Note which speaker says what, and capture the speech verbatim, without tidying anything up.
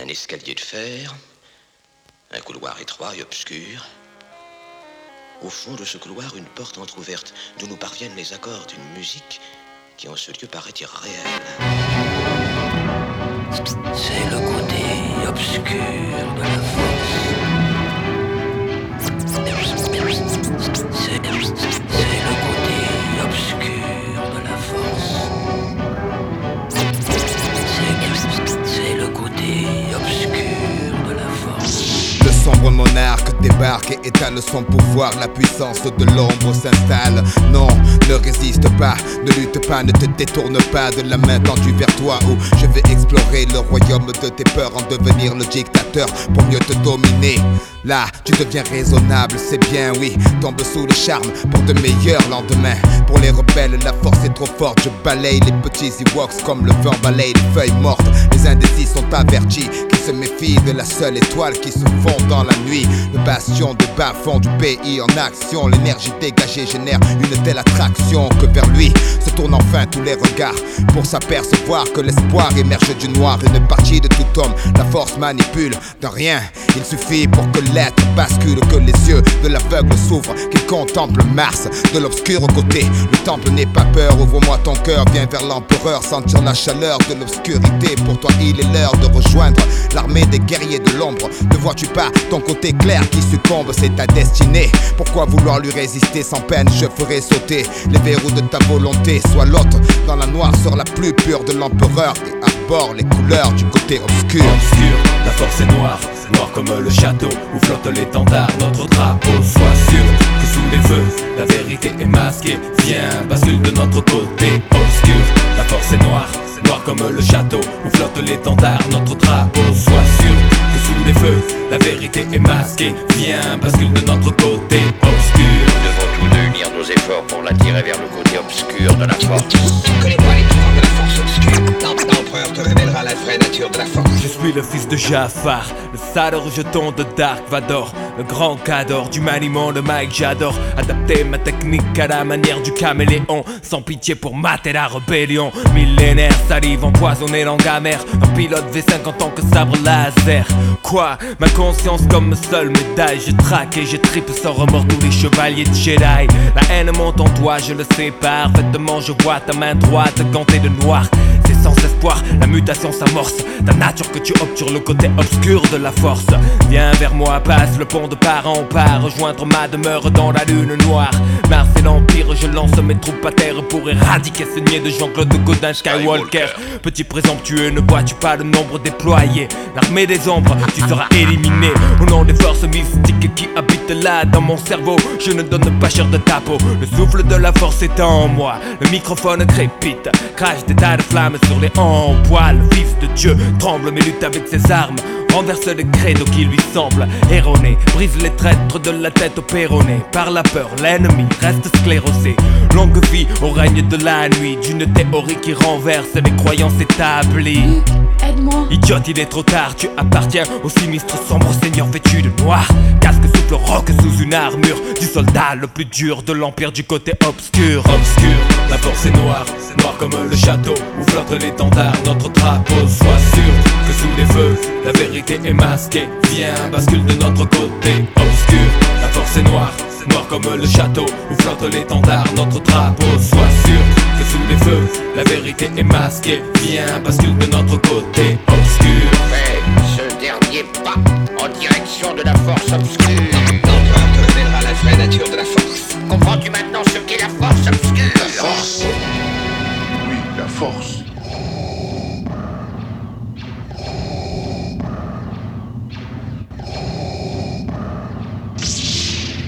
Speaker 1: Un escalier de fer, un couloir étroit et obscur. Au fond de ce couloir, une porte entr'ouverte, d'où nous parviennent les accords d'une musique qui en ce lieu paraît irréelle.
Speaker 2: C'est le côté obscur de la force. C'est, c'est le côté obscur de la force. C'est, c'est le côté obscur de la force.
Speaker 3: Le sombre monarque débarque et étale son pouvoir. La puissance de l'ombre s'installe. Non, ne résiste pas, ne lutte pas, ne te détourne pas de la main tendue vers toi, où je vais explorer le royaume de tes peurs, en devenir le dictateur pour mieux te dominer. Là, tu deviens raisonnable, c'est bien, oui. Tombe sous le charme pour de meilleurs lendemains. Pour les rebelles, la force est trop forte. Je balaye les petits Ewoks comme le vent balaye les feuilles mortes. Les indécis sont avertis qu'ils se méfient de la seule étoile qui se fond dans la nuit. Le bastion de bas-fond du pays en action. L'énergie dégagée génère une telle attraction que vers lui se tournent enfin tous les regards pour s'apercevoir que l'espoir émerge du noir. Une partie de tout homme, la force manipule de rien. Il suffit pour que l'être bascule, que les yeux de l'aveugle s'ouvrent, qu'il contemple Mars de l'obscur côté. Le temple n'est pas peur, ouvre-moi ton cœur, viens vers l'empereur, sentir la chaleur de l'obscurité. Pour toi il est l'heure de rejoindre l'armée des guerriers de l'ombre. Ne vois-tu pas ton côté clair qui succombe, c'est ta destinée. Pourquoi vouloir lui résister sans peine? Je ferai sauter les verrous de ta volonté. Sois l'autre dans la noirceur la plus pure de l'empereur et arbore les couleurs du côté obscur.
Speaker 4: Obscur, la force est noire, noir comme le château où flotte l'étendard, notre drapeau. Sois sûr que sous les feux, la vérité est masquée. Viens, bascule de notre côté. Obscur, la force est noire, noir comme le château où flotte l'étendard, notre drapeau. Sois sûr que sous les feux, la vérité est masquée. Viens, bascule de notre côté. Obscur.
Speaker 1: Nous devons tous deux unir nos efforts pour l'attirer vers le côté obscur de la force.
Speaker 5: Tu ne connais pas les pouvoirs de la force obscure. L'empereur te révélera la vraie nature de la force.
Speaker 4: Je suis le fils de Jafar, le sale rejeton de Dark Vador, le grand cador du maniement de Mike. J'adore adapter ma technique à la manière du caméléon, sans pitié pour mater la rébellion. Millénaire, salive empoisonnée, langue amère, un pilote V cinq en tant que sabre laser. Quoi? Ma conscience comme seule médaille. Je traque et je tripe sans remords tous les chevaliers de Jedi. La haine monte en toi, je le sais parfaitement. Je vois ta main droite gantée de noir. C'est sans espoir, la mutation s'amorce. Ta nature que tu optes sur le côté obscur de la force. Viens vers moi, passe le pont de part en part, rejoindre ma demeure dans la lune noire. Mars et l'Empire, je lance mes troupes à terre pour éradiquer ce niais de Jean-Claude Godin Skywalker. Petit présomptueux, ne vois-tu pas le nombre déployé? L'armée des ombres, tu seras éliminé. Au nom des forces mystiques qui habitent là dans mon cerveau, je ne donne pas cher de ta peau. Le souffle de la force est en moi, le microphone crépite, crache des tas de flammes sur les en poil. Fils de Dieu tremble mais lutte avec ses armes, renverse les credos qui lui semblent erronés, brise les traîtres de la tête au péroné. Par la peur, l'ennemi reste sclérosé. Longue vie au règne de la nuit, d'une théorie qui renverse les croyances établies.
Speaker 6: Aide-moi.
Speaker 4: Idiote, il est trop tard, tu appartiens au sinistre sombre seigneur vêtu de noir. Casque souffle roc sous une armure du soldat le plus dur de l'empire du côté obscur. Obscur, la force est noire, noir comme le château où flotte l'étendard, notre drapeau. Sois sûr que sous les feux, la vérité est masquée. Viens, bascule de notre côté. Obscur, la force est noire, noir comme le château où flotte l'étendard, notre drapeau. Sois sûr que sous les feux, la vérité est masquée. Viens, bascule de notre côté. Obscur.
Speaker 1: Fais ce dernier pas en direction de la force obscure.
Speaker 5: L'empereur te révélera la vraie nature de la force.
Speaker 1: Comprends-tu maintenant ce qu'est la force obscure?
Speaker 7: La force? Oui, la force.